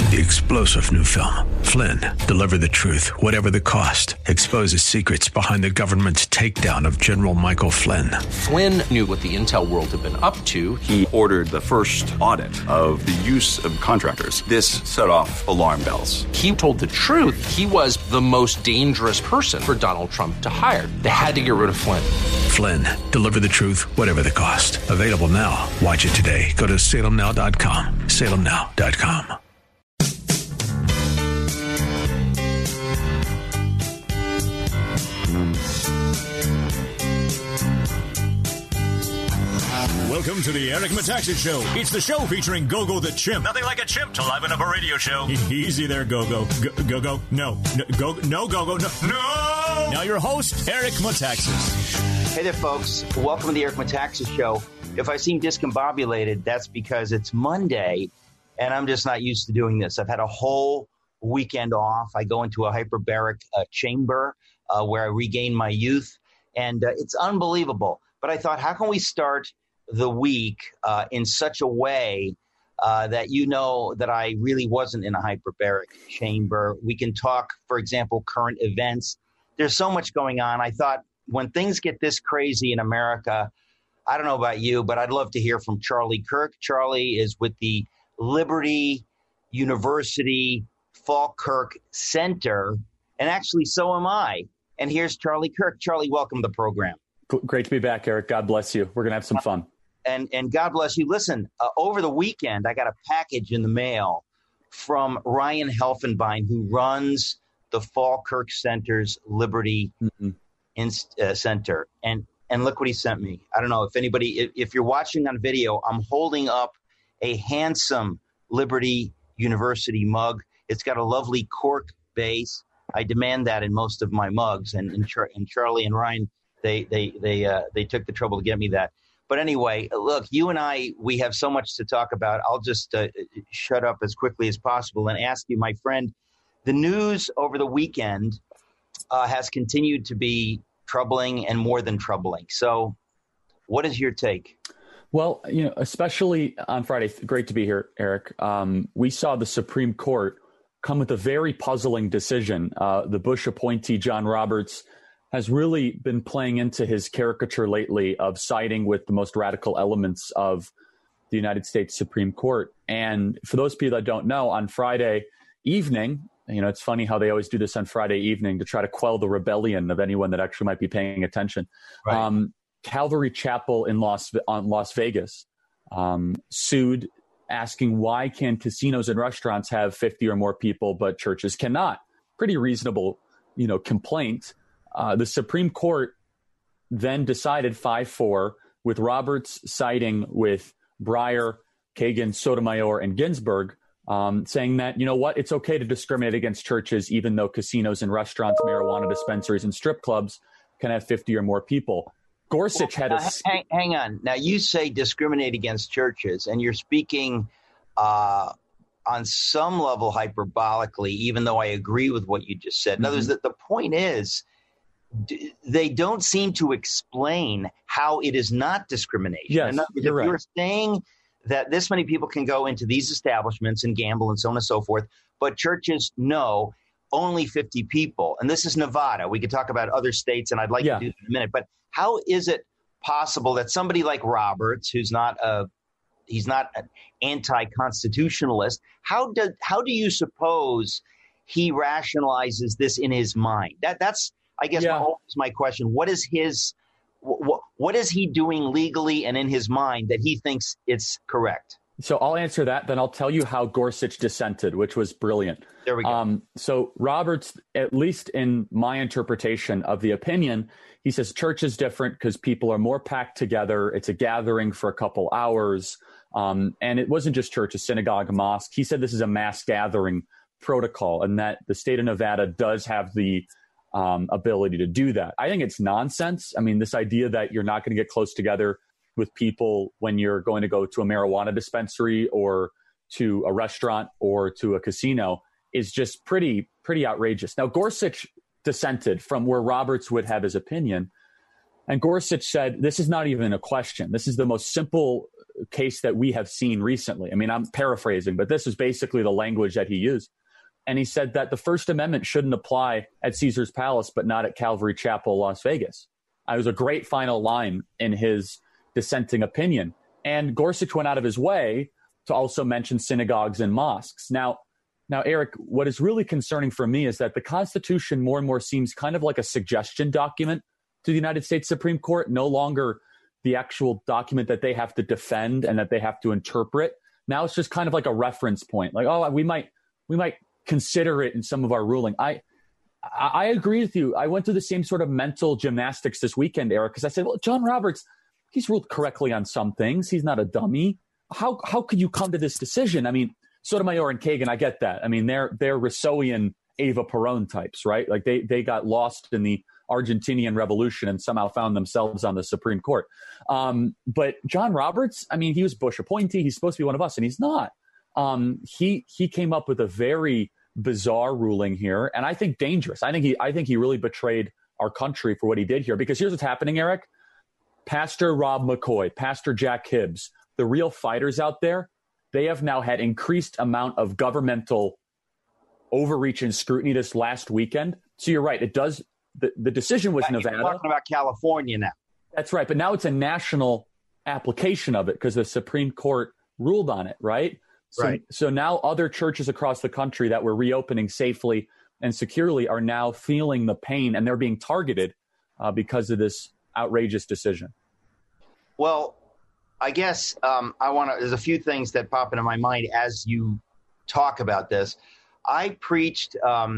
The explosive new film, Flynn, deliver the truth, whatever the cost, exposes secrets behind the government's takedown of General Michael Flynn. Flynn knew what the intel world had been up to. He ordered the first audit of the use of contractors. This set off alarm bells. He told the truth. He was the most dangerous person for Donald Trump to hire. They had to get rid of Flynn. Flynn, deliver the truth, whatever the cost. Available now. Watch it today. Go to salemnow.com. salemnow.com. Welcome to the Eric Metaxas Show. It's the show featuring Gogo the Chimp. Nothing like a chimp to liven up a radio show. Easy there, Gogo. Gogo. No. Gogo. No, Gogo. No. No! Now your host, Eric Metaxas. Hey there, folks. Welcome to the Eric Metaxas Show. If I seem discombobulated, that's because it's Monday, and I'm just not used to doing this. I've had a whole weekend off. I go into a hyperbaric chamber where I regain my youth, and it's unbelievable. But I thought, how can we start the week in such a way that you know that I really wasn't in a hyperbaric chamber? We can talk, for example, current events. There's so much going on. I thought when things get this crazy in America, I don't know about you, but I'd love to hear from Charlie Kirk. Charlie is with the Liberty University Falkirk Center, and actually so am I. And here's Charlie Kirk. Charlie, welcome to the program. Great to be back, Eric. God bless you. We're going to have some fun. And God bless you. Listen, over the weekend, I got a package in the mail from Ryan Helfenbein, who runs the Falkirk Center's Liberty Center. And look what he sent me. I don't know if anybody, if you're watching on video, I'm holding up a handsome Liberty University mug. It's got a lovely cork base. I demand that in most of my mugs. And Charlie and Ryan, they took the trouble to get me that. But anyway, look, you and I, we have so much to talk about. I'll just shut up as quickly as possible and ask you, my friend, the news over the weekend has continued to be troubling and more than troubling. So what is your take? Well, especially on Friday, great to be here, Eric. We saw the Supreme Court come with a very puzzling decision. The Bush appointee, John Roberts, has really been playing into his caricature lately of siding with the most radical elements of the United States Supreme Court. And for those people that don't know, on Friday evening, it's funny how they always do this on Friday evening to try to quell the rebellion of anyone that actually might be paying attention. Right. Calvary Chapel in Las Vegas sued, asking why can casinos and restaurants have 50 or more people, but churches cannot? Pretty reasonable, complaint. The Supreme Court then decided 5-4 with Roberts siding with Breyer, Kagan, Sotomayor, and Ginsburg, saying that, it's okay to discriminate against churches, even though casinos and restaurants, marijuana dispensaries, and strip clubs can have 50 or more people. Gorsuch had a... Hang on. Now, you say discriminate against churches, and you're speaking on some level hyperbolically, even though I agree with what you just said. In other words, the point is, they don't seem to explain how it is not discrimination. Yes, you're right. You're saying that this many people can go into these establishments and gamble and so on and so forth, but churches, no, only 50 people. And this is Nevada. We could talk about other states, and I'd like to do that in a minute. But how is it possible that somebody like Roberts, who's not he's not an anti-constitutionalist, how do you suppose he rationalizes this in his mind? That's I guess my question. What is he doing legally and in his mind that he thinks it's correct? So I'll answer that. Then I'll tell you how Gorsuch dissented, which was brilliant. There we go. So Roberts, at least in my interpretation of the opinion, he says church is different because people are more packed together. It's a gathering for a couple hours. And it wasn't just church, a synagogue, a mosque. He said this is a mass gathering protocol and that the state of Nevada does have the ability to do that. I think it's nonsense. I mean, this idea that you're not going to get close together with people when you're going to go to a marijuana dispensary or to a restaurant or to a casino is just pretty outrageous. Now, Gorsuch dissented from where Roberts would have his opinion. And Gorsuch said, this is not even a question. This is the most simple case that we have seen recently. I mean, I'm paraphrasing, but this is basically the language that he used. And he said that the First Amendment shouldn't apply at Caesar's Palace, but not at Calvary Chapel, Las Vegas. It was a great final line in his dissenting opinion. And Gorsuch went out of his way to also mention synagogues and mosques. Now, Eric, what is really concerning for me is that the Constitution more and more seems kind of like a suggestion document to the United States Supreme Court, no longer the actual document that they have to defend and that they have to interpret. Now it's just kind of like a reference point, like, oh, we might consider it in some of our ruling. I agree with you. I went through the same sort of mental gymnastics this weekend, Eric, because I said, well, John Roberts, he's ruled correctly on some things. He's not a dummy. How could you come to this decision? I mean, Sotomayor and Kagan, I get that. I mean, they're Rousseauian Eva Peron types, right? Like they got lost in the Argentinian Revolution and somehow found themselves on the Supreme Court. But John Roberts, I mean, he was Bush appointee. He's supposed to be one of us, and he's not. He came up with a very bizarre ruling here, and I think dangerous. I think he really betrayed our country for what he did here. Because here's what's happening, Eric. Pastor Rob McCoy, Pastor Jack Hibbs, the real fighters out there, they have now had increased amount of governmental overreach and scrutiny this last weekend. So you're right. It does. The decision was Nevada. You're talking about California now. That's right. But now it's a national application of it because the Supreme Court ruled on it, right? So now other churches across the country that were reopening safely and securely are now feeling the pain, and they're being targeted because of this outrageous decision. Well, I guess there's a few things that pop into my mind as you talk about this. I preached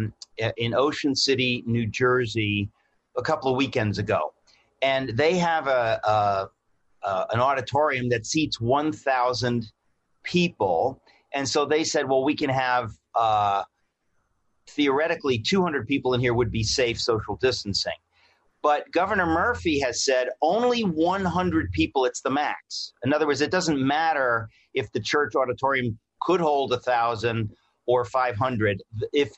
in Ocean City, New Jersey, a couple of weekends ago, and they have an auditorium that seats 1,000 people, and so they said, well, we can have theoretically 200 people in here would be safe social distancing. But Governor Murphy has said only 100 people, it's the max. In other words, it doesn't matter if the church auditorium could hold 1,000 or 500. If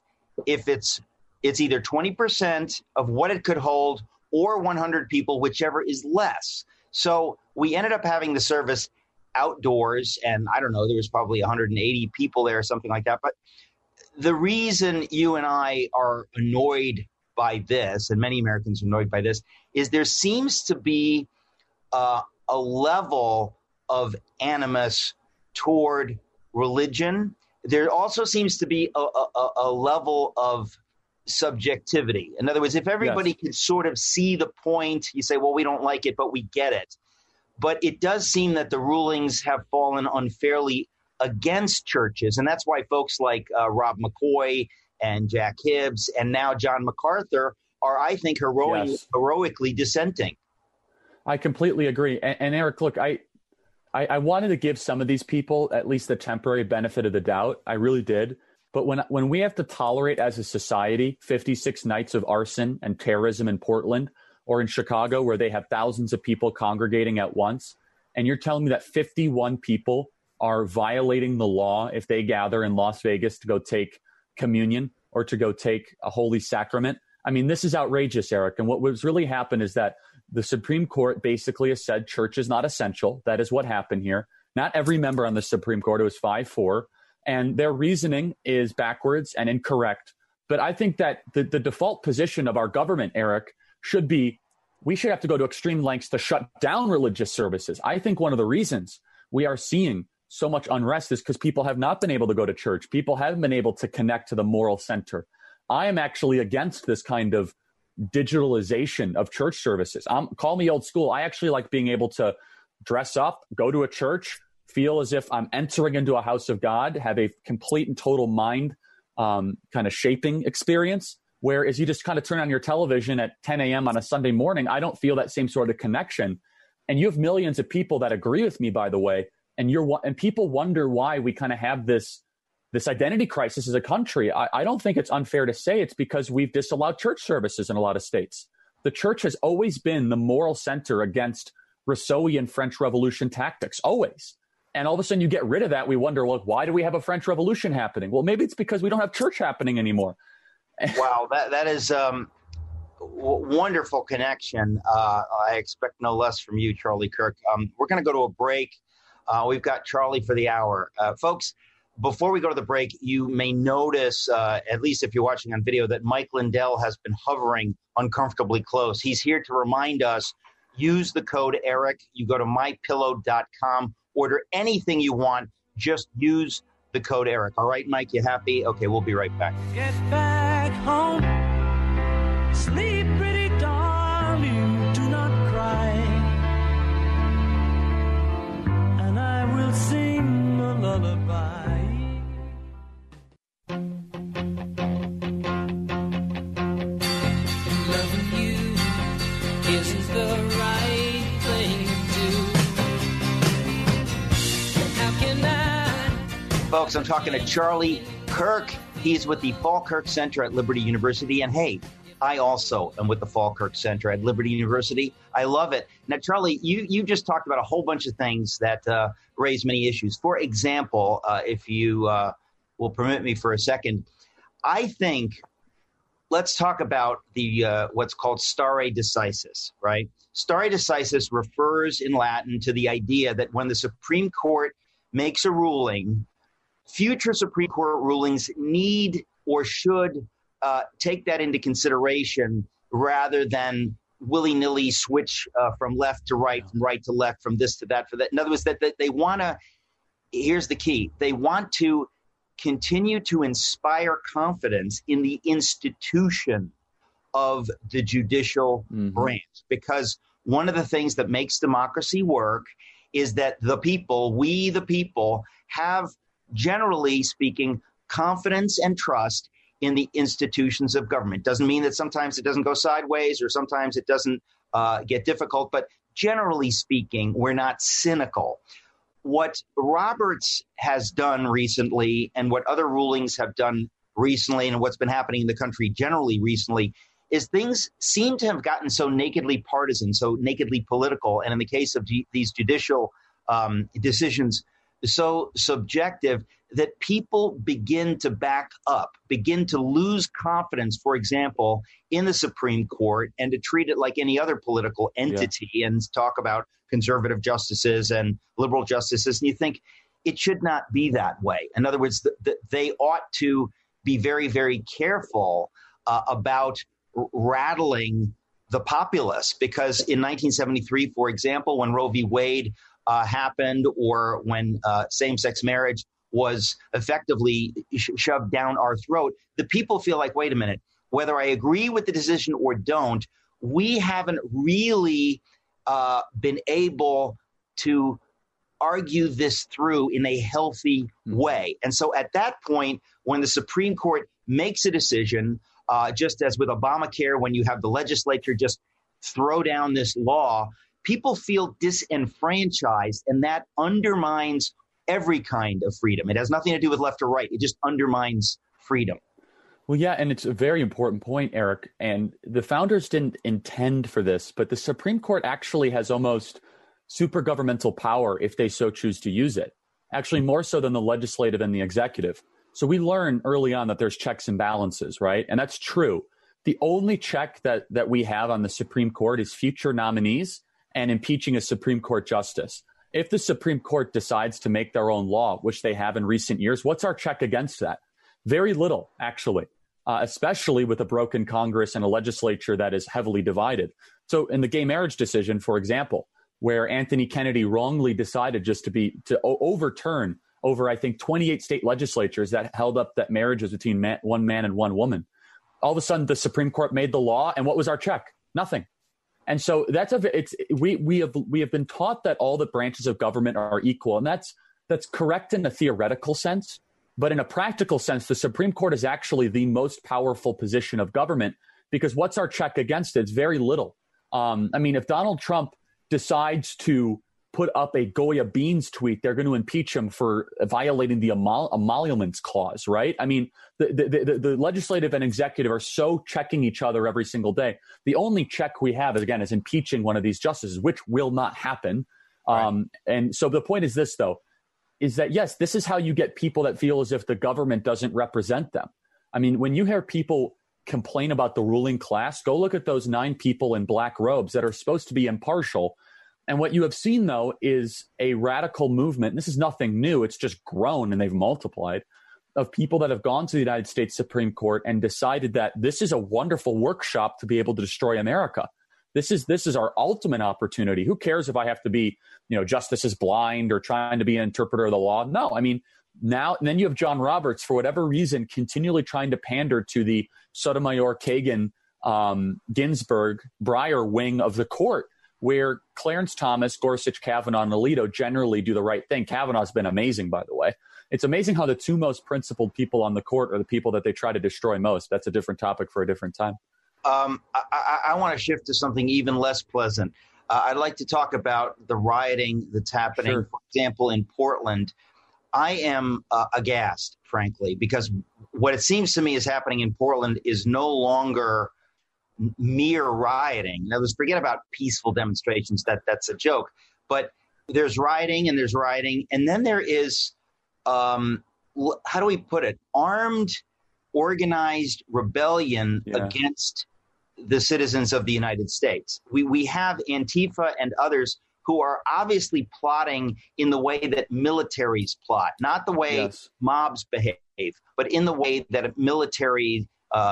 it's either 20% of what it could hold or 100 people, whichever is less. So we ended up having the service outdoors, and I don't know, there was probably 180 people there or something like that. But the reason you and I are annoyed by this, and many Americans are annoyed by this, is there seems to be a level of animus toward religion. There also seems to be a level of subjectivity. In other words, if everybody could sort of see the point, you say, well, we don't like it, but we get it. But it does seem that the rulings have fallen unfairly against churches. And that's why folks like Rob McCoy and Jack Hibbs and now John MacArthur are, I think, heroically dissenting. I completely agree. And Eric, look, I wanted to give some of these people at least the temporary benefit of the doubt. I really did. But when we have to tolerate as a society 56 nights of arson and terrorism in Portland or in Chicago where they have thousands of people congregating at once, and you're telling me that 51 people are violating the law if they gather in Las Vegas to go take communion or to go take a holy sacrament. I mean, this is outrageous, Eric. And what was really happened is that the Supreme Court basically has said church is not essential. That is what happened here. Not every member on the Supreme Court, it was 5-4. And their reasoning is backwards and incorrect. But I think that the default position of our government, Eric, should be we should have to go to extreme lengths to shut down religious services. I think one of the reasons we are seeing so much unrest is because people have not been able to go to church. People haven't been able to connect to the moral center. I am actually against this kind of digitalization of church services. Call me old school. I actually like being able to dress up, go to a church, feel as if I'm entering into a house of God, have a complete and total mind kind of shaping experience. Whereas you just kind of turn on your television at 10 a.m. on a Sunday morning, I don't feel that same sort of connection. And you have millions of people that agree with me, by the way. And people wonder why we kind of have this identity crisis as a country. I don't think it's unfair to say it's because we've disallowed church services in a lot of states. The church has always been the moral center against Rousseauian French Revolution tactics, always. And all of a sudden you get rid of that. We wonder, well, why do we have a French Revolution happening? Well, maybe it's because we don't have church happening anymore. Wow, that is wonderful connection. I expect no less from you, Charlie Kirk. We're going to go to a break. We've got Charlie for the hour. Folks, before we go to the break, you may notice, at least if you're watching on video, that Mike Lindell has been hovering uncomfortably close. He's here to remind us, use the code ERIC. You go to mypillow.com, order anything you want. Just use the code ERIC. All right, Mike, you happy? Okay, we'll be right back. Get back home. Sleep, pretty darling. Do not cry. And I will sing a lullaby. Loving you isn't the right thing to do. How can I? Folks, I'm talking to Charlie Kirk. He's with the Falkirk Center at Liberty University. And hey, I also am with the Falkirk Center at Liberty University. I love it. Now, Charlie, you just talked about a whole bunch of things that raise many issues. For example, if you will permit me for a second, I think let's talk about the what's called stare decisis, right? Stare decisis refers in Latin to the idea that when the Supreme Court makes a ruling, future Supreme Court rulings need or should take that into consideration rather than willy-nilly switch from left to right, from right to left, from this to that, for that. In other words, that they want to, here's the key, they want to continue to inspire confidence in the institution of the judicial branch. Because one of the things that makes democracy work is that the people, we the people, have, generally speaking, confidence and trust in the institutions of government. Doesn't mean that sometimes it doesn't go sideways or sometimes it doesn't get difficult, but generally speaking, we're not cynical. What Roberts has done recently and what other rulings have done recently and what's been happening in the country generally recently is things seem to have gotten so nakedly partisan, so nakedly political, and in the case of these judicial decisions, so subjective that people begin to back up, begin to lose confidence, for example, in the Supreme Court and to treat it like any other political entity and talk about conservative justices and liberal justices. And you think it should not be that way. In other words, they ought to be very, very careful about rattling the populace, because in 1973, for example, when Roe v. Wade happened, or when same-sex marriage was effectively shoved down our throat, the people feel like, wait a minute, whether I agree with the decision or don't, we haven't really been able to argue this through in a healthy way. And so at that point, when the Supreme Court makes a decision, just as with Obamacare, when you have the legislature just throw down this law, people feel disenfranchised, and that undermines every kind of freedom. It has nothing to do with left or right. It just undermines freedom. Well, yeah, and it's a very important point, Eric. And the founders didn't intend for this, but the Supreme Court actually has almost super governmental power if they so choose to use it, actually more so than the legislative and the executive. So we learn early on that there's checks and balances, right? And that's true. The only check that we have on the Supreme Court is future nominees and impeaching a Supreme Court justice. If the Supreme Court decides to make their own law, which they have in recent years, what's our check against that? Very little, actually, especially with a broken Congress and a legislature that is heavily divided. So in the gay marriage decision, for example, where Anthony Kennedy wrongly decided just to overturn over, I think, 28 state legislatures that held up that marriage was between one man and one woman. All of a sudden, the Supreme Court made the law, and what was our check? Nothing. And so we have been taught that all the branches of government are equal, and that's correct in a theoretical sense, but in a practical sense, the Supreme Court is actually the most powerful position of government, because what's our check against it? It's very little. I mean, if Donald Trump decides to put up a Goya Beans tweet, they're going to impeach him for violating the emoluments clause, right? I mean, the legislative and executive are so checking each other every single day. The only check we have is impeaching one of these justices, which will not happen. Right. And so the point is this, though, is that, yes, this is how you get people that feel as if the government doesn't represent them. I mean, when you hear people complain about the ruling class, go look at those 9 people in black robes that are supposed to be impartial. And what you have seen, though, is a radical movement. And this is nothing new. It's just grown and they've multiplied, of people that have gone to the United States Supreme Court and decided that this is a wonderful workshop to be able to destroy America. This is our ultimate opportunity. Who cares if I have to be, justice is blind or trying to be an interpreter of the law? No, I mean, now, and then you have John Roberts, for whatever reason, continually trying to pander to the Sotomayor, Kagan, Ginsburg, Breyer wing of the court, where Clarence Thomas, Gorsuch, Kavanaugh, and Alito generally do the right thing. Kavanaugh's been amazing, by the way. It's amazing how the two most principled people on the court are the people that they try to destroy most. That's a different topic for a different time. I want to shift to something even less pleasant. I'd like to talk about the rioting that's happening, Sure. For example, in Portland. I am aghast, frankly, because what it seems to me is happening in Portland is no longer mere rioting. Now, let's forget about peaceful demonstrations. That's a joke. But there's rioting, and then there is, how do we put it, armed, organized rebellion against the citizens of the United States. We have Antifa and others who are obviously plotting in the way that militaries plot, not the way mobs behave, but in the way that militaries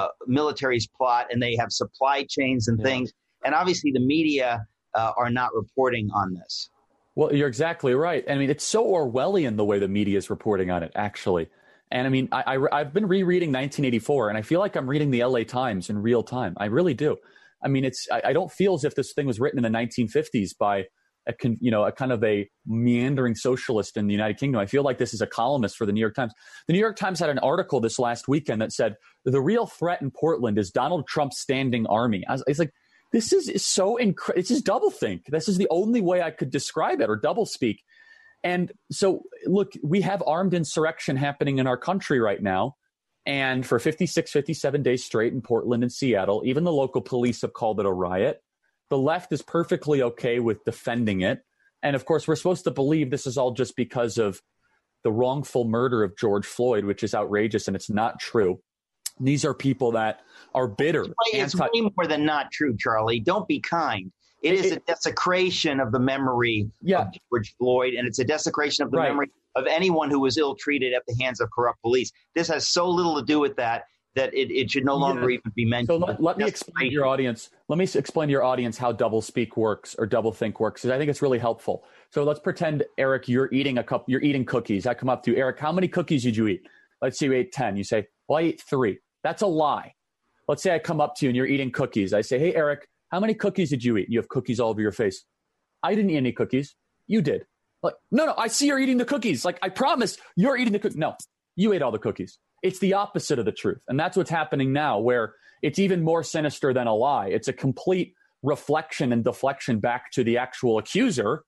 plot, and they have supply chains and things. And obviously the media are not reporting on this. Well, you're exactly right. I mean, it's so Orwellian the way the media is reporting on it, actually. And I mean, I've been rereading 1984, and I feel like I'm reading the LA Times in real time. I really do. I mean, I don't feel as if this thing was written in the 1950s by a kind of a meandering socialist in the United Kingdom. I feel like this is a columnist for the New York Times. The New York Times had an article this last weekend that said, the real threat in Portland is Donald Trump's standing army. It's like, this is so incredible. It's just doublethink. This is the only way I could describe it, or doublespeak. And so, look, we have armed insurrection happening in our country right now. And for 56, 57 days straight in Portland and Seattle, even the local police have called it a riot. The left is perfectly okay with defending it. And of course, we're supposed to believe this is all just because of the wrongful murder of George Floyd, which is outrageous, and it's not true. These are people that are bitter. It's way more than not true, Charlie. Don't be kind. It is a desecration of the memory of George Floyd, and it's a desecration of the memory of anyone who was ill-treated at the hands of corrupt police. This has so little to do with that it should no longer even be mentioned. So let me explain to your audience. Let me explain to your audience how doublespeak works or doublethink works, because I think it's really helpful. So let's pretend, Eric, you're eating cookies. I come up to you, Eric, how many cookies did you eat? Let's say you ate 10. You say, well, I ate 3. That's a lie. Let's say I come up to you and you're eating cookies. I say, hey, Eric, how many cookies did you eat? You have cookies all over your face. I didn't eat any cookies. You did. Like, no, I see you're eating the cookies. Like, I promise you're eating the cookies. No, you ate all the cookies. It's the opposite of the truth. And that's what's happening now, where it's even more sinister than a lie. It's a complete reflection and deflection back to the actual accuser.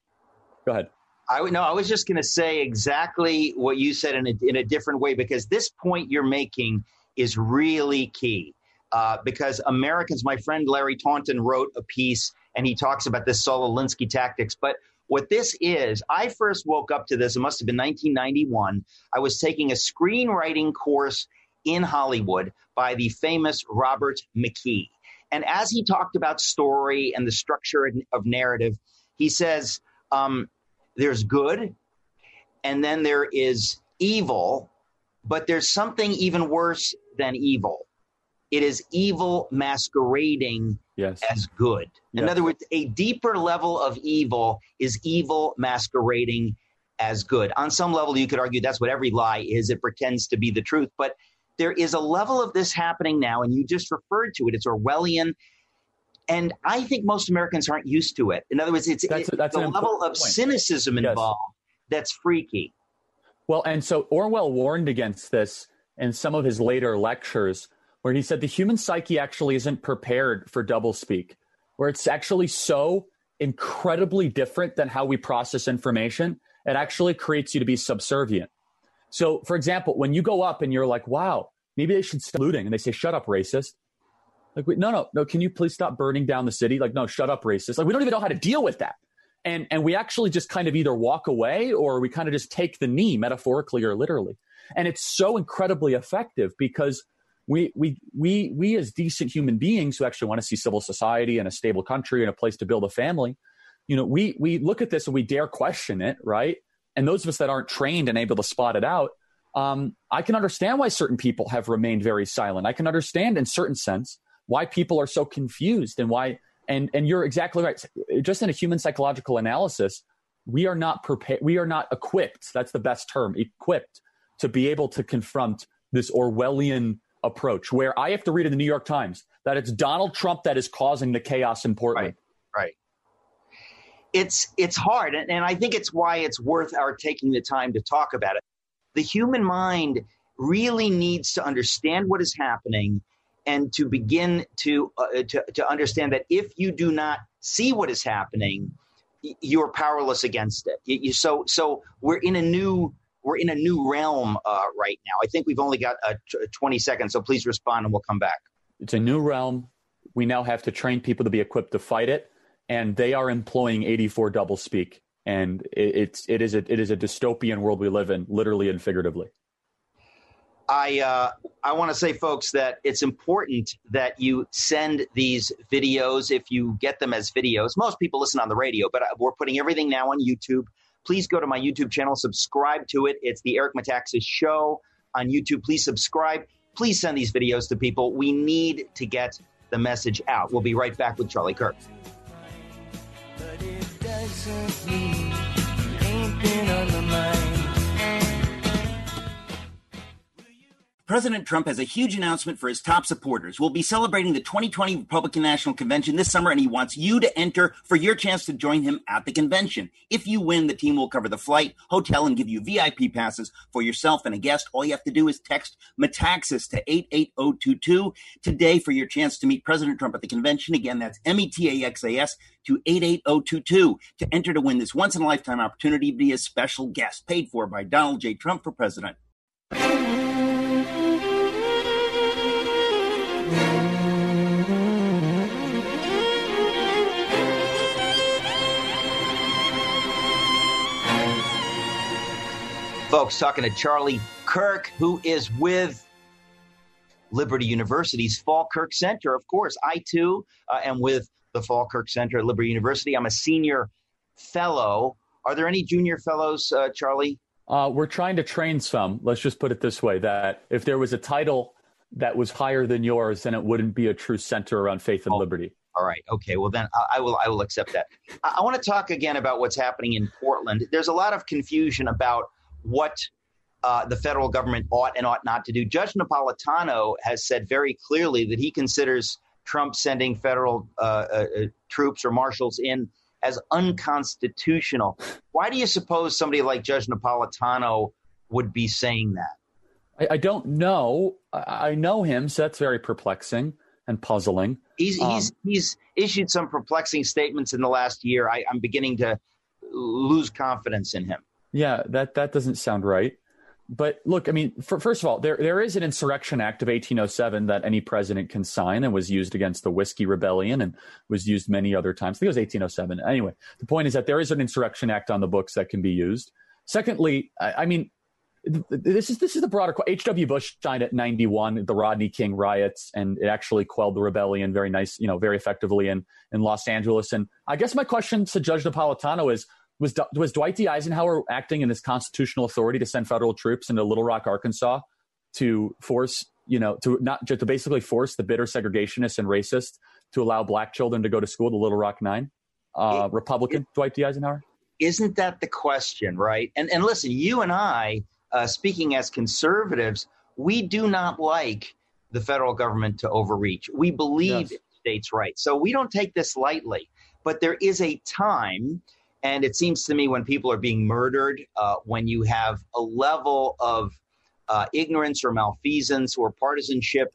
Go ahead. I was just going to say exactly what you said in a different way, because this point you're making is really key. Because Americans, my friend Larry Taunton wrote a piece, and he talks about this Saul Alinsky tactics. But what this is, I first woke up to this, it must have been 1991. I was taking a screenwriting course in Hollywood by the famous Robert McKee. And as he talked about story and the structure of narrative, he says, there's good, and then there is evil, but there's something even worse than evil. It is evil masquerading as good. In other words, a deeper level of evil is evil masquerading as good. On some level, you could argue that's what every lie is. It pretends to be the truth. But there is a level of this happening now, and you just referred to it. It's Orwellian. And I think most Americans aren't used to it. In other words, it's a level of cynicism involved that's freaky. Well, and so Orwell warned against this in some of his later lectures, where he said the human psyche actually isn't prepared for doublespeak, where it's actually so incredibly different than how we process information. It actually creates you to be subservient. So, for example, when you go up and you're like, wow, maybe they should stop looting, and they say, shut up, racist. Like, wait, no, can you please stop burning down the city? Like, no, shut up, racist. Like, we don't even know how to deal with that. And we actually just kind of either walk away, or we kind of just take the knee, metaphorically or literally. And it's so incredibly effective, because we as decent human beings who actually want to see civil society and a stable country and a place to build a family, we look at this and we dare question it, right? And those of us that aren't trained and able to spot it out, I can understand why certain people have remained very silent. I can understand in certain sense why people are so confused and why, and you're exactly right. Just in a human psychological analysis, we are not prepared. We are not equipped. That's the best term, equipped to be able to confront this Orwellian approach where I have to read in the New York Times that it's Donald Trump that is causing the chaos in Portland. Right. It's hard. And I think it's why it's worth our taking the time to talk about it. The human mind really needs to understand what is happening and to begin to understand that if you do not see what is happening, you're powerless against it. So we're in a new realm right now. I think we've only got 20 seconds, so please respond and we'll come back. It's a new realm. We now have to train people to be equipped to fight it, and they are employing 84 doublespeak. And it is a dystopian world we live in, literally and figuratively. I want to say, folks, that it's important that you send these videos if you get them as videos. Most people listen on the radio, but we're putting everything now on YouTube. Please go to my YouTube channel, subscribe to it. It's the Eric Metaxas Show on YouTube. Please subscribe. Please send these videos to people. We need to get the message out. We'll be right back with Charlie Kirk. But it doesn't mean you ain't been on my mind. President Trump has a huge announcement for his top supporters. We'll be celebrating the 2020 Republican National Convention this summer, and he wants you to enter for your chance to join him at the convention. If you win, the team will cover the flight, hotel, and give you VIP passes for yourself and a guest. All you have to do is text Metaxas to 88022 today for your chance to meet President Trump at the convention. Again, that's METAXAS to 88022 to enter to win this once-in-a-lifetime opportunity to be a special guest paid for by Donald J. Trump for president. Folks, talking to Charlie Kirk, who is with Liberty University's Falkirk Center. Of course, I, too, am with the Falkirk Center at Liberty University. I'm a senior fellow. Are there any junior fellows, Charlie? We're trying to train some. Let's just put it this way, that if there was a title that was higher than yours, then it wouldn't be a true center around faith and liberty. All right. Okay. Well, then I will accept that. I want to talk again about what's happening in Portland. There's a lot of confusion about what the federal government ought and ought not to do. Judge Napolitano has said very clearly that he considers Trump sending federal troops or marshals in as unconstitutional. Why do you suppose somebody like Judge Napolitano would be saying that? I don't know. I know him, so that's very perplexing and puzzling. He's issued some perplexing statements in the last year. I'm beginning to lose confidence in him. Yeah, that doesn't sound right. But look, I mean, first of all, there is an Insurrection Act of 1807 that any president can sign and was used against the Whiskey Rebellion and was used many other times. I think it was 1807. Anyway, the point is that there is an Insurrection Act on the books that can be used. Secondly, I mean, this is the broader question. H.W. Bush signed at 91, the Rodney King riots, and it actually quelled the rebellion very very effectively in Los Angeles. And I guess my question to Judge Napolitano is, was Dwight D. Eisenhower acting in his constitutional authority to send federal troops into Little Rock, Arkansas, to force, to basically force the bitter segregationists and racists to allow black children to go to school, the Little Rock Nine? Republican Dwight D. Eisenhower? Isn't that the question, right? And listen, you and I, speaking as conservatives, we do not like the federal government to overreach. We believe in states' rights. So we don't take this lightly. But there is a time. And it seems to me when people are being murdered, when you have a level of ignorance or malfeasance or partisanship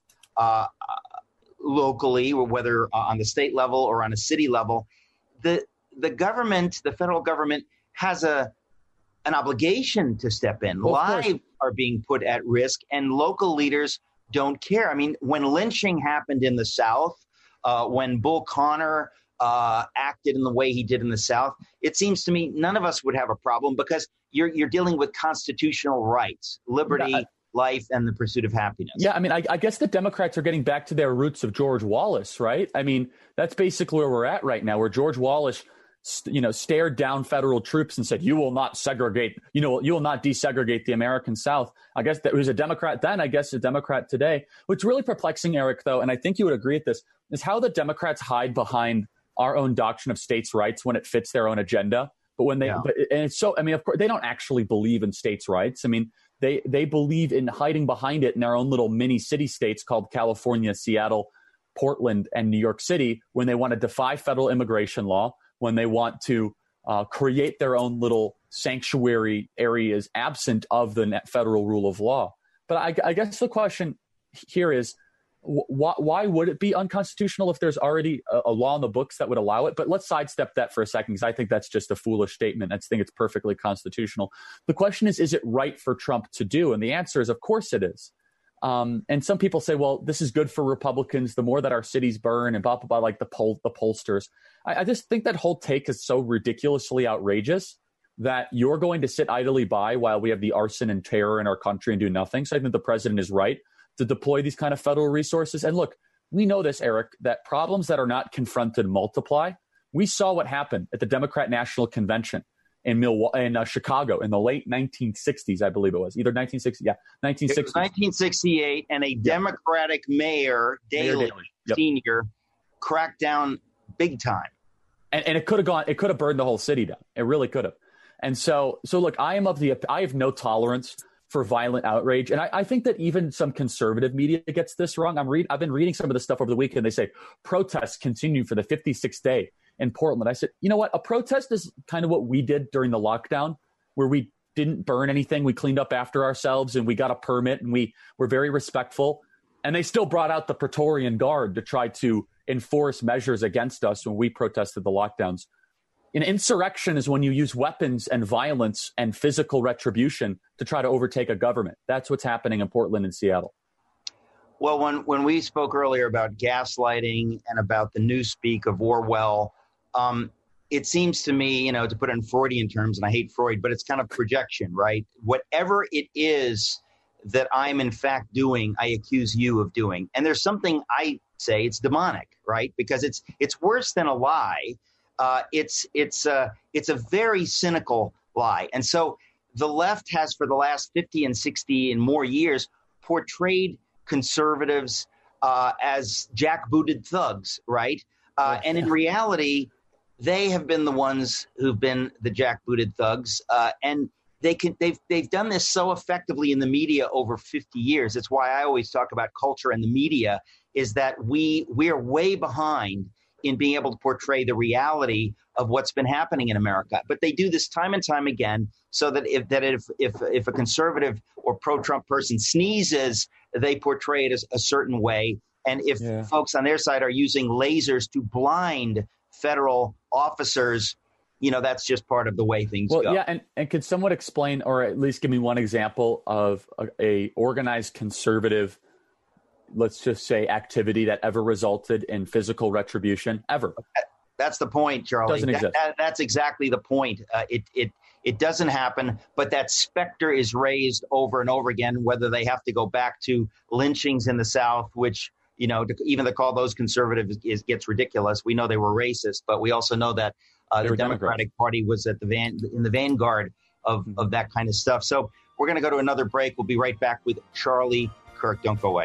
locally, or whether on the state level or on a city level, the government, the federal government, has an obligation to step in. Lives are being put at risk, and local leaders don't care. I mean, when lynching happened in the South, when Bull Connor acted in the way he did in the South, it seems to me none of us would have a problem because you're dealing with constitutional rights, liberty, life, and the pursuit of happiness. Yeah, I mean, I guess the Democrats are getting back to their roots of George Wallace, right? I mean, that's basically where we're at right now, where George Wallace stared down federal troops and said, you will not segregate, you will not desegregate the American South. I guess that was a Democrat then, I guess a Democrat today. What's really perplexing, Eric, though, and I think you would agree with this, is how the Democrats hide behind our own doctrine of states' rights when it fits their own agenda. But when they, and it's so, I mean, of course, they don't actually believe in states' rights. I mean, they believe in hiding behind it in their own little mini city states called California, Seattle, Portland, and New York City, when they want to defy federal immigration law, when they want to create their own little sanctuary areas absent of the federal rule of law. But I guess the question here is, why would it be unconstitutional if there's already a law in the books that would allow it? But let's sidestep that for a second, because I think that's just a foolish statement. I think it's perfectly constitutional. The question is it right for Trump to do? And the answer is, of course it is. And some people say, well, this is good for Republicans. The more that our cities burn and blah, blah, blah, like the pollsters. I just think that whole take is so ridiculously outrageous that you're going to sit idly by while we have the arson and terror in our country and do nothing. So I think the president is right to deploy these kind of federal resources. And look, we know this, Eric, that problems that are not confronted multiply. We saw what happened at the Democrat National Convention in Chicago in the late 1960s, I believe it was. Either 1960, 1960. It was 1968, and a Democratic mayor, Daley Sr., cracked down big time. And it could have burned the whole city down. It really could have. And so look, I have no tolerance for violent outrage. And I think that even some conservative media gets this wrong. I've been reading some of the stuff over the weekend. They say protests continue for the 56th day in Portland. I said, you know what? A protest is kind of what we did during the lockdown, where we didn't burn anything. We cleaned up after ourselves and we got a permit and we were very respectful. And they still brought out the Praetorian Guard to try to enforce measures against us when we protested the lockdowns. An insurrection is when you use weapons and violence and physical retribution to try to overtake a government. That's what's happening in Portland and Seattle. Well, when we spoke earlier about gaslighting and about the newspeak of Orwell, it seems to me, to put it in Freudian terms, and I hate Freud, but it's kind of projection, right? Whatever it is that I'm in fact doing, I accuse you of doing. And there's something I say it's demonic, right? Because it's worse than a lie. It's a very cynical lie. And so the left has, for the last 50 and 60 and more years, portrayed conservatives as jackbooted thugs, right? And in reality, they have been the ones who've been the jackbooted thugs. And they've done this so effectively in the media over 50 years. It's why I always talk about culture and the media, is that we are way behind in being able to portray the reality of what's been happening in America. But they do this time and time again, so that if a conservative or pro-Trump person sneezes, they portray it as a certain way. And if folks on their side are using lasers to blind federal officers, that's just part of the way things go. Yeah, and could someone explain, or at least give me one example of a organized conservative, let's just say, activity that ever resulted in physical retribution ever? That's the point, Charlie. Doesn't exist. That's exactly the point. It doesn't happen, but that specter is raised over and over again, whether they have to go back to lynchings in the South, which, even to call those conservatives gets ridiculous. We know they were racist, but we also know that the Democratic Party was in the vanguard of that kind of stuff. So we're going to go to another break. We'll be right back with Charlie Kirk. Don't go away.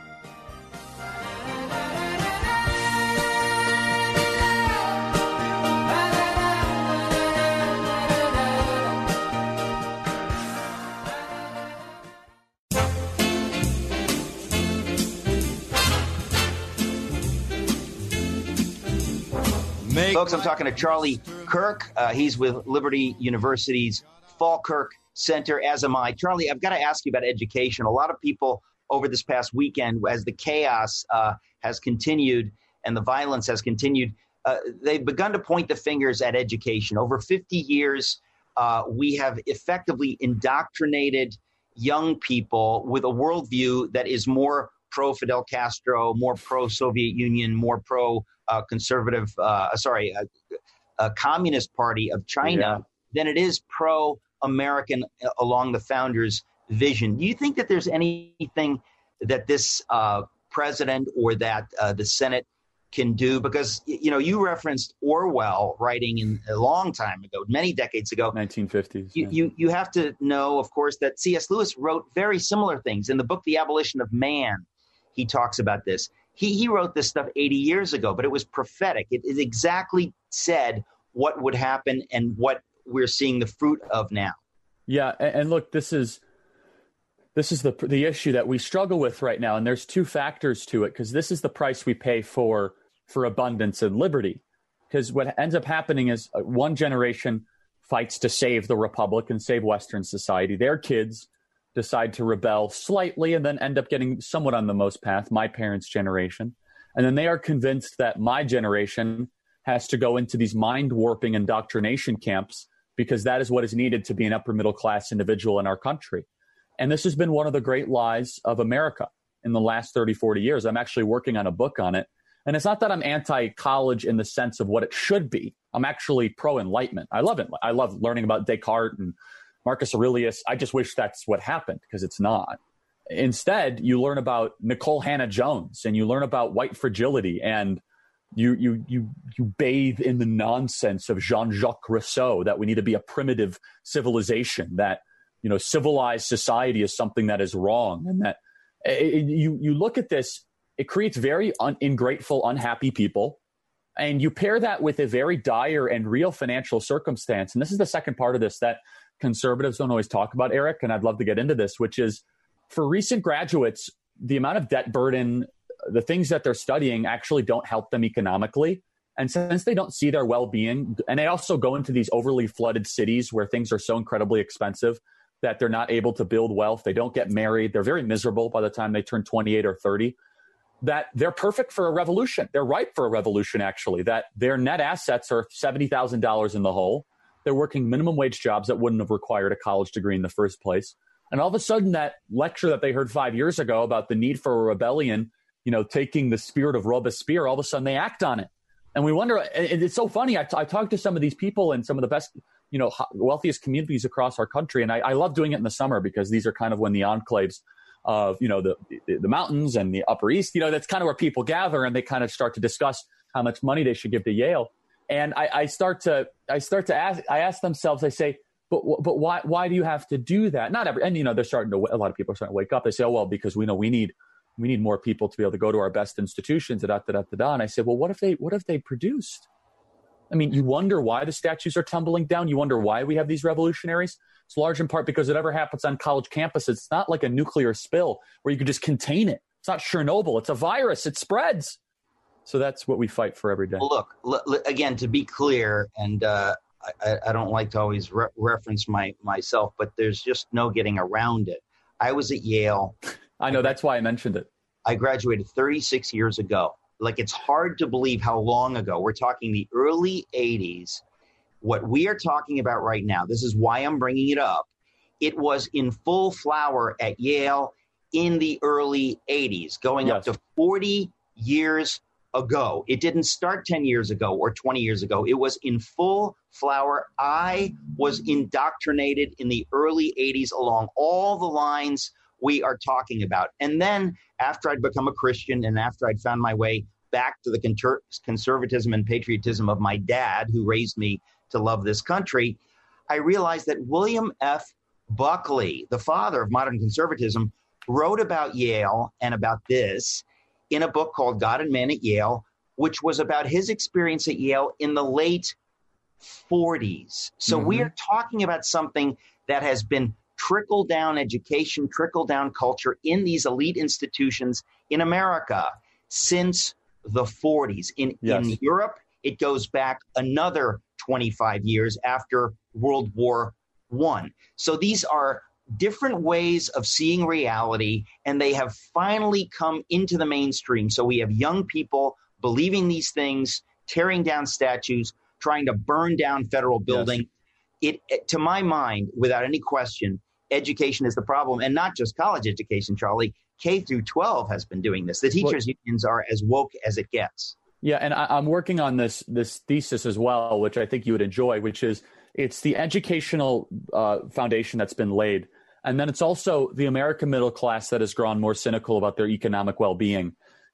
Folks, I'm talking to Charlie Kirk. He's with Liberty University's Falkirk Center, as am I. Charlie, I've got to ask you about education. A lot of people over this past weekend, as the chaos has continued and the violence has continued, they've begun to point the fingers at education. Over 50 years, we have effectively indoctrinated young people with a worldview that is more pro-Fidel Castro, more pro-Soviet Union, more pro-conservative, Communist Party of China than it is pro-American along the founders' vision. Do you think that there's anything that this president or that the Senate can do, because, you know, you referenced Orwell writing in a long time ago, many decades ago, 1950s. You have to know, of course, that C.S. Lewis wrote very similar things in the book, The Abolition of Man. He talks about this. He wrote this stuff 80 years ago, but it was prophetic. It exactly said what would happen and what we're seeing the fruit of now. Yeah. And look, this is the issue that we struggle with right now. And there's two factors to it, because this is the price we pay for abundance and liberty. Because what ends up happening is one generation fights to save the republic and save Western society. Their kids decide to rebel slightly and then end up getting somewhat on the most path, my parents' generation. And then they are convinced that my generation has to go into these mind-warping indoctrination camps because that is what is needed to be an upper middle class individual in our country. And this has been one of the great lies of America in the last 30, 40 years. I'm actually working on a book on it. And it's not that I'm anti-college in the sense of what it should be. I'm actually pro-enlightenment. I love it. I love learning about Descartes and Marcus Aurelius. I just wish that's what happened, because it's not. Instead, you learn about Nicole Hannah-Jones and you learn about white fragility, and you bathe in the nonsense of Jean-Jacques Rousseau, that we need to be a primitive civilization, that, you know, civilized society is something that is wrong. And that you look at this, it creates very ungrateful, unhappy people. And you pair that with a very dire and real financial circumstance. And this is the second part of this that conservatives don't always talk about, Eric, and I'd love to get into this, which is for recent graduates, the amount of debt burden, the things that they're studying actually don't help them economically. And since they don't see their well-being, and they also go into these overly flooded cities where things are so incredibly expensive that they're not able to build wealth, they don't get married, they're very miserable by the time they turn 28 or 30, that they're perfect for a revolution. They're ripe for a revolution, actually, that their net assets are $70,000 in the hole. They're working minimum wage jobs that wouldn't have required a college degree in the first place. And all of a sudden, that lecture that they heard 5 years ago about the need for a rebellion, you know, taking the spirit of Robespierre, all of a sudden they act on it. And we wonder, it's so funny. I talked to some of these people in some of the best, you know, wealthiest communities across our country. And I love doing it in the summer, because these are kind of when the enclaves of, you know, the mountains and the Upper East, you know, that's kind of where people gather and they kind of start to discuss how much money they should give to Yale. And I ask themselves, I say, but why do you have to do that? And you know, a lot of people are starting to wake up. They say, oh, well, because we know we need more people to be able to go to our best institutions, And I said, well, what if they produced? I mean, you wonder why the statues are tumbling down. You wonder why we have these revolutionaries. It's large in part because whatever happens on college campuses, it's not like a nuclear spill where you could just contain it. It's not Chernobyl. It's a virus. It spreads. So that's what we fight for every day. Well, look, again, to be clear, and I don't like to always reference myself, but there's just no getting around it. I was at Yale. I know, that's why I mentioned it. I graduated 36 years ago. Like, it's hard to believe how long ago. We're talking the early 80s. What we are talking about right now, this is why I'm bringing it up. It was in full flower at Yale in the early 80s, going up to 40 years ago. It didn't start 10 years ago or 20 years ago. It was in full flower. I was indoctrinated in the early 80s along all the lines we are talking about. And then after I'd become a Christian and after I'd found my way back to the conservatism and patriotism of my dad, who raised me to love this country, I realized that William F. Buckley, the father of modern conservatism, wrote about Yale and about this in a book called God and Man at Yale, which was about his experience at Yale in the late 40s. So we are talking about something that has been trickle-down education, trickle-down culture in these elite institutions in America since the 40s. In Europe, it goes back another 25 years after World War I. So these are different ways of seeing reality, and they have finally come into the mainstream. So we have young people believing these things, tearing down statues, trying to burn down federal building. It, to my mind, without any question, education is the problem, and not just college education, Charlie. K through 12 has been doing this. The teachers' unions are as woke as it gets. Yeah, and I'm working on this thesis as well, which I think you would enjoy, which is it's the educational foundation that's been laid. And then it's also the American middle class that has grown more cynical about their economic well-being.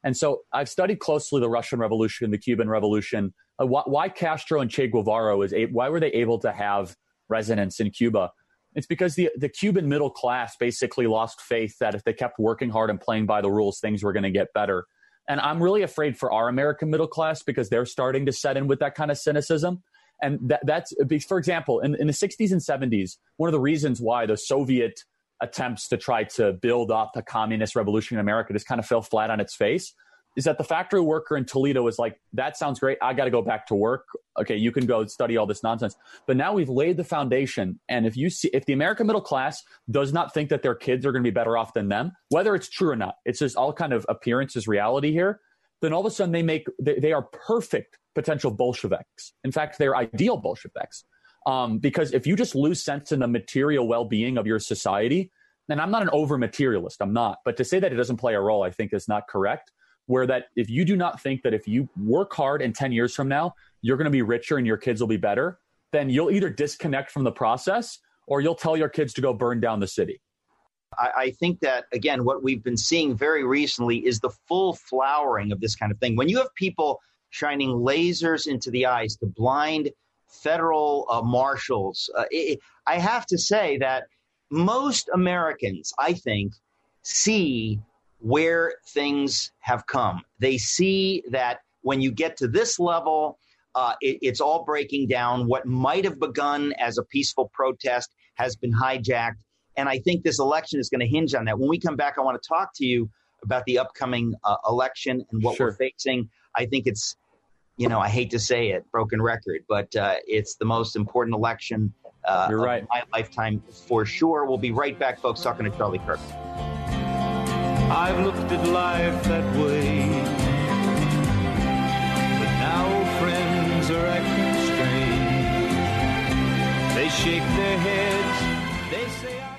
And so I've studied closely the Russian Revolution, the Cuban Revolution. Why Castro and Che Guevara why were they able to have resonance in Cuba? It's because the Cuban middle class basically lost faith that if they kept working hard and playing by the rules, things were going to get better. And I'm really afraid for our American middle class because they're starting to set in with that kind of cynicism. And that's, for example, in the 60s and 70s, one of the reasons why the Soviet attempts to try to build up a communist revolution in America just kind of fell flat on its face is that the factory worker in Toledo was like, that sounds great. I got to go back to work. Okay, you can go study all this nonsense. But now we've laid the foundation. And if the American middle class does not think that their kids are going to be better off than them, whether it's true or not, it's just all kind of appearances reality here, then all of a sudden they are perfect potential Bolsheviks. In fact, they're ideal Bolsheviks. Because if you just lose sense in the material well-being of your society, and I'm not an over-materialist, I'm not, but to say that it doesn't play a role, I think is not correct, where that if you do not think that if you work hard and 10 years from now, you're going to be richer and your kids will be better, then you'll either disconnect from the process or you'll tell your kids to go burn down the city. I think that, again, what we've been seeing very recently is the full flowering of this kind of thing. When you have people shining lasers into the eyes to blind federal marshals, I have to say that most Americans, I think, see where things have come. They see that when you get to this level, it's all breaking down. What might have begun as a peaceful protest has been hijacked. And I think this election is going to hinge on that. When we come back, I want to talk to you about the upcoming election and what we're facing. I think it's, I hate to say it, broken record, but it's the most important election You're right. of my lifetime for sure. We'll be right back, folks, talking to Charlie Kirk. I've looked at life that way, but now friends are acting strange. They shake their heads, they say I've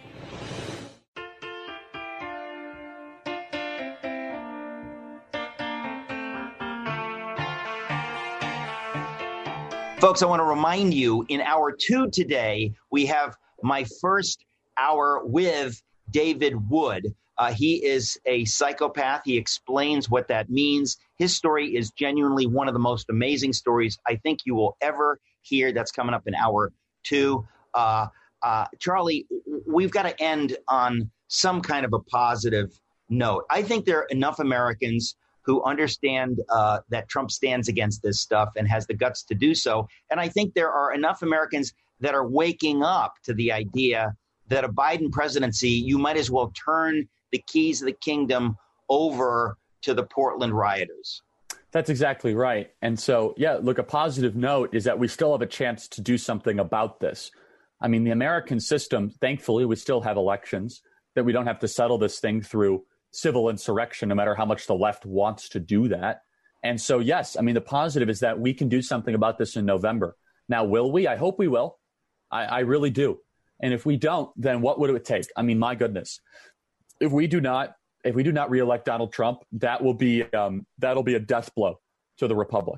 changed. Folks, I want to remind you, in hour 2 today, we have my first hour with David Wood. He is a psychopath. He explains what that means. His story is genuinely one of the most amazing stories I think you will ever hear. That's coming up in hour 2. Charlie, we've got to end on some kind of a positive note. I think there are enough Americans who understand that Trump stands against this stuff and has the guts to do so. And I think there are enough Americans that are waking up to the idea that a Biden presidency, you might as well turn the keys of the kingdom over to the Portland rioters. That's exactly right. And so, look, a positive note is that we still have a chance to do something about this. I mean, the American system, thankfully, we still have elections, that we don't have to settle this thing through civil insurrection, no matter how much the left wants to do that. And so, yes, I mean, the positive is that we can do something about this in November. Now, will we? I hope we will. I really do. And if we don't, then what would it take? I mean, my goodness. If we do not reelect Donald Trump, that'll be a death blow to the republic.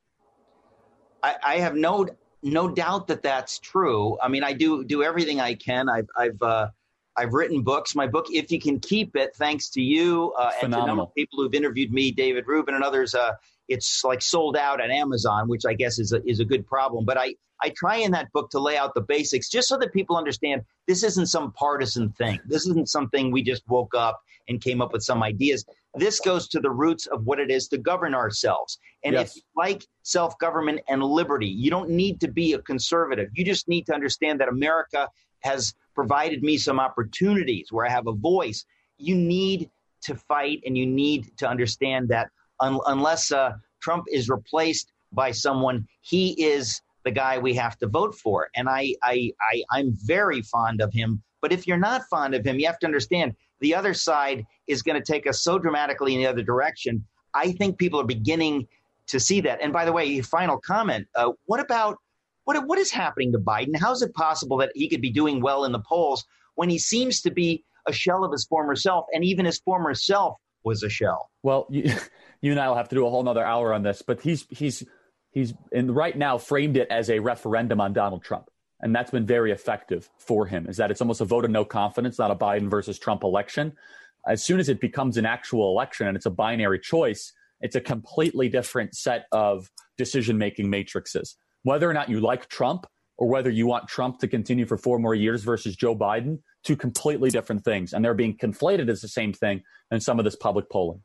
I have no doubt that that's true. I mean, I do everything I can. I've written books. My book, If You Can Keep It, thanks to you and to a number of people who've interviewed me, David Rubin and others. It's like sold out at Amazon, which I guess is a good problem. But I try in that book to lay out the basics just so that people understand this isn't some partisan thing. This isn't something we just woke up and came up with some ideas. This goes to the roots of what it is to govern ourselves. And if you like self-government and liberty, you don't need to be a conservative. You just need to understand that America has provided me some opportunities where I have a voice. You need to fight and you need to understand that unless Trump is replaced by someone, he is the guy we have to vote for. And I'm very fond of him. But if you're not fond of him, you have to understand the other side is going to take us so dramatically in the other direction. I think people are beginning to see that. And by the way, final comment, what is happening to Biden? How is it possible that he could be doing well in the polls when he seems to be a shell of his former self, and even his former self was a shell? Well, you and I will have to do a whole nother hour on this, but he's right now framed it as a referendum on Donald Trump. And that's been very effective for him, is that it's almost a vote of no confidence, not a Biden versus Trump election. As soon as it becomes an actual election and it's a binary choice, it's a completely different set of decision-making matrices. Whether or not you like Trump or whether you want Trump to continue for 4 more years versus Joe Biden, two completely different things. And they're being conflated as the same thing in some of this public polling.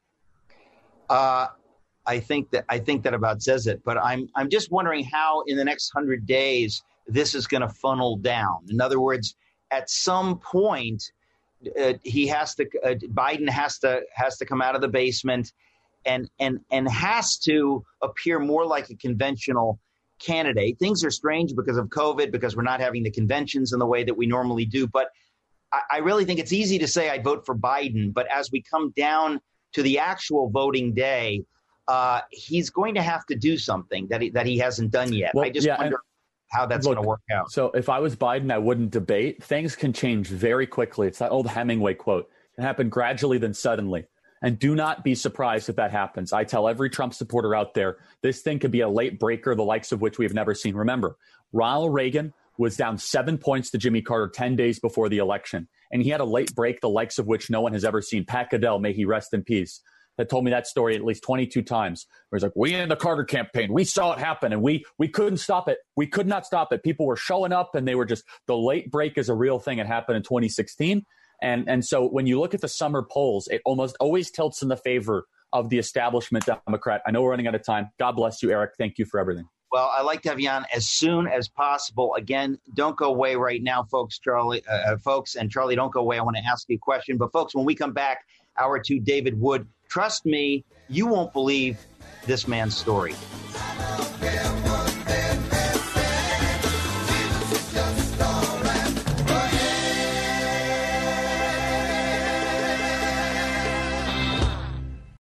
I think that about says it. But I'm just wondering how in the next 100 days this is going to funnel down. In other words, at some point, Biden has to come out of the basement and has to appear more like a conventional candidate. Things are strange because of COVID, because we're not having the conventions in the way that we normally do. But I really think it's easy to say I vote for Biden. But as we come down to the actual voting day, he's going to have to do something that he hasn't done yet. Well, I just wonder how that's going to work out. So if I was Biden, I wouldn't debate. Things can change very quickly. It's that old Hemingway quote. It can happen gradually, then suddenly. And do not be surprised if that happens. I tell every Trump supporter out there, this thing could be a late breaker, the likes of which we've never seen. Remember, Ronald Reagan was down 7 points to Jimmy Carter 10 days before the election. And he had a late break, the likes of which no one has ever seen. Pat Goodell, may he rest in peace, that told me that story at least 22 times. Where he's like, we in the Carter campaign, we saw it happen and we couldn't stop it. We could not stop it. People were showing up and they were just, the late break is a real thing. It happened in 2016. And so when you look at the summer polls, it almost always tilts in the favor of the establishment Democrat. I know we're running out of time. God bless you, Eric. Thank you for everything. Well, I'd like to have you on as soon as possible. Again, don't go away right now, folks. Charlie, and Charlie, don't go away. I want to ask you a question. But folks, when we come back, hour 2, David Wood. Trust me, you won't believe this man's story.